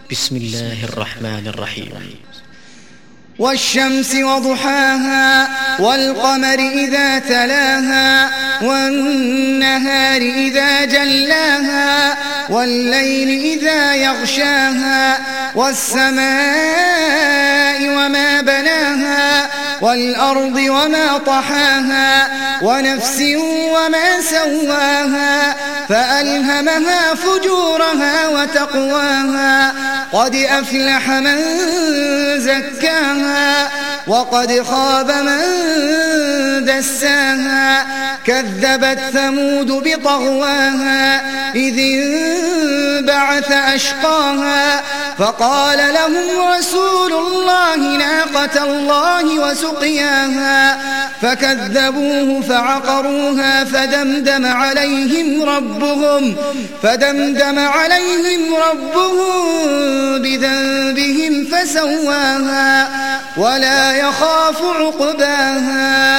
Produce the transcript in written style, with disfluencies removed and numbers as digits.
بسم الله الرحمن الرحيم. والشمس وضحاها والقمر إذا تلاها والنهار إذا جلاها والليل إذا يغشاها والسماء وما بناها والأرض وما طحاها ونفس وما سواها فألهمها فجورها وتقواها قد أفلح من زكاها وقد خاب من دساها كذبت ثمود بطغواها إذ انبعث أشقاها فقال لهم رسول الله ناقة الله وسقياها فكذبوه فعقروها فدمدم عليهم ربهم بذنبهم فسواها ولا يخاف عقباها